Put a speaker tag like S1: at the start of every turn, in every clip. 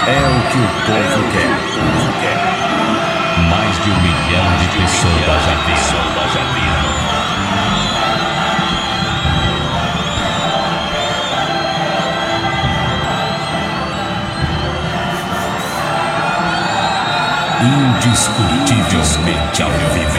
S1: É o que o povo quer. Mais de 1 milhão de pessoas já viram. Indiscutivelmente ao vivo.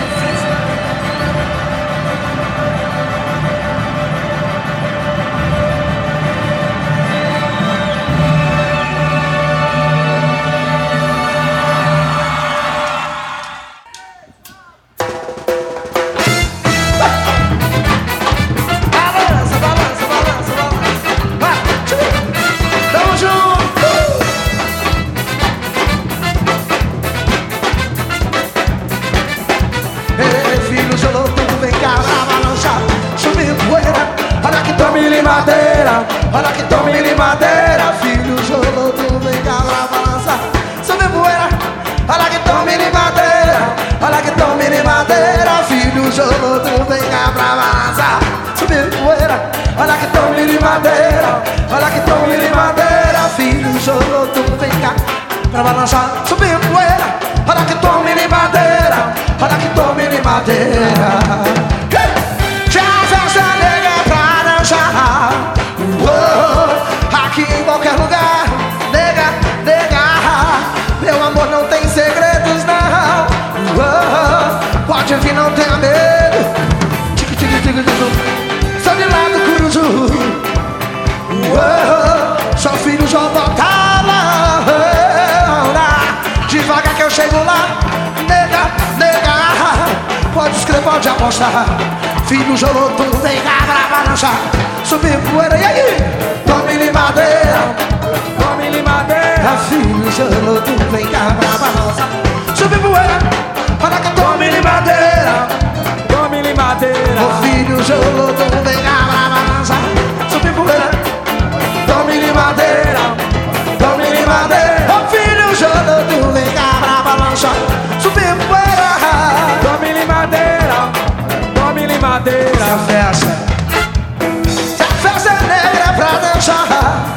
S2: Olha que tome de madeira, filho Joloto, vem cá pra balançar, sobe poeira. Olha que tome de madeira, olha que tome de madeira, filho Joloto, vem cá pra balançar, sobe poeira. Olha que tome de madeira, olha que tome de madeira, filho Joloto, vem cá pra balançar, sobe poeira. Olha que tome de madeira, olha que tome de madeira. Aqui em qualquer lugar, nega, meu amor não tem segredos não. Pode vir, não tenha medo. Sou de lá do Curuzu. Sou filho de Jobotala. Devagar que eu chego lá, nega, pode escrever, pode apostar. Filho Joloto, vem cá pra balançar, subir poeira, e aí? Tome-lhe madeira, filho Joloto, vem cá pra balançar, subir poeira. Olha que tome-lhe madeira, oh filho Joloto, vem cá pra balançar, subir poeira. Tome-lhe madeira, oh filho Joloto, vem cá pra balançar, subir poeira.
S3: Tome-lhe madeira,
S2: essa festa é negra pra dançar,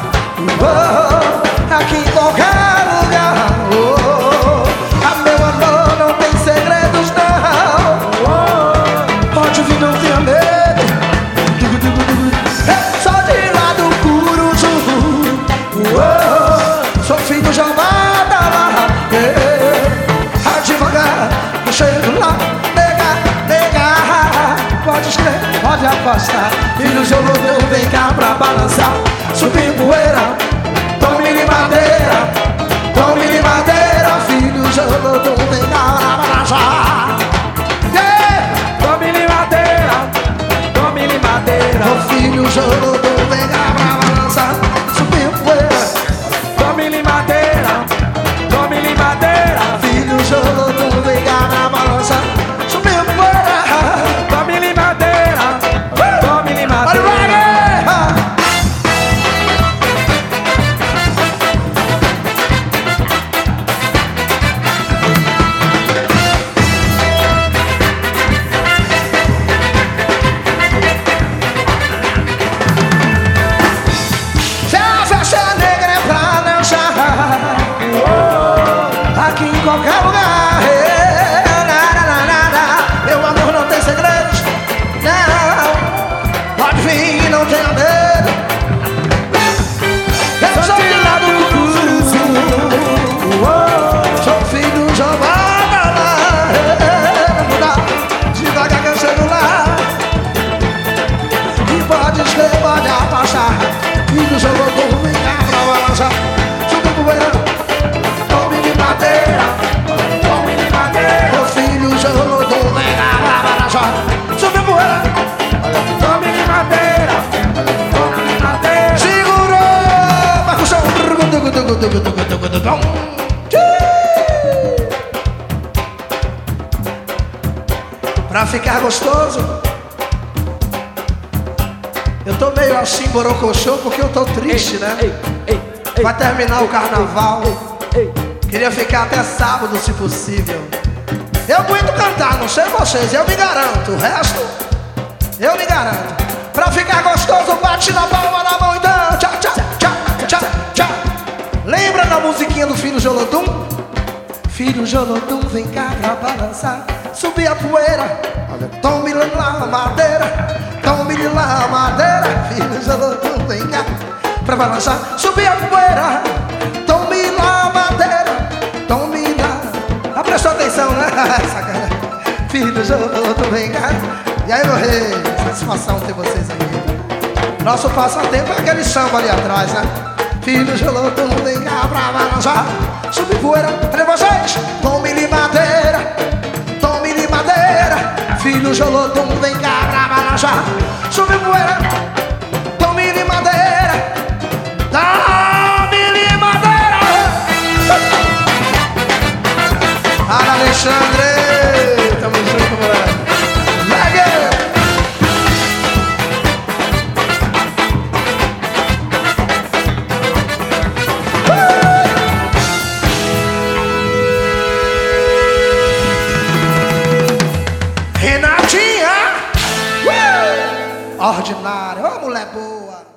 S2: aqui em qualquer lugar. Meu amor não tem segredos não. Pode vir, não tenha medo. Sou de lá do Curuzu. Sou filho de Jobada lá. Devagar, eu chego lá. Pode escrever, pode apostar. Filho Joloto, vem cá pra balançar, subir poeira. Tome-lhe madeira, filho Joloto, vem cá pra balançar.
S3: tome-lhe madeira,
S2: Oh filho Joloto, vem cá pra balançar, subir poeira.
S3: tome-lhe madeira,
S2: Filho Joloto, vem cá pra balançar, subir poeira.
S3: tome-lhe madeira.
S2: Se a festa negra é pra dançar, aqui em qualquer lugar. Meu amor não tem segredos, não. Pode vir, não tenha medo. Eu sou de lá do Curuzu. Sou filho de Jobada lá. Devagar que eu chego lá. E pode escrever, pode abaixar. Filho Joloto, vem cá pra balançar, subiu poeira. Tome-lhe madeira, oh filho Joloto, vem cá pra balançar, subiu poeira.
S3: Tome-lhe madeira.
S2: Segurou, vai pro chão. Pra ficar gostoso, eu tô meio assim, borocochô, porque eu tô triste, né? Vai terminar o carnaval. Queria ficar até sábado, se possível. Eu aguento cantar, não sei vocês, eu me garanto. O resto, eu me garanto. Pra ficar gostoso, bate na palma da mão então. Tchau, tchau, tchau, tchau, tchau. Lembra da música? musiquinha do Filho Jolodum. Filho Jolodum, vem cá pra balançar, subir a poeira. Olha, tome lá a madeira, tome lá a madeira. Filho Jolodum, vem cá pra balançar, subir a poeira. Tome lá a madeira, tome lá. Ah, prestou atenção, né? Sacanagem. Filho Jolodum, vem cá. E aí, meu rei, satisfação ter vocês aí. Nosso passatempo é aquele samba ali atrás, né? Filho Jolodum, vem cá pra balançar, subir poeira. Cadê vocês? Tome-lhe madeira, tome-lhe madeira. Filho Jolodum, vem cá pra balançar, subir poeira. Tome-lhe madeira, tome-lhe madeira. Fala, Alexandre, tamo junto, moleque. Renatinha, ordinária, ô mulher boa.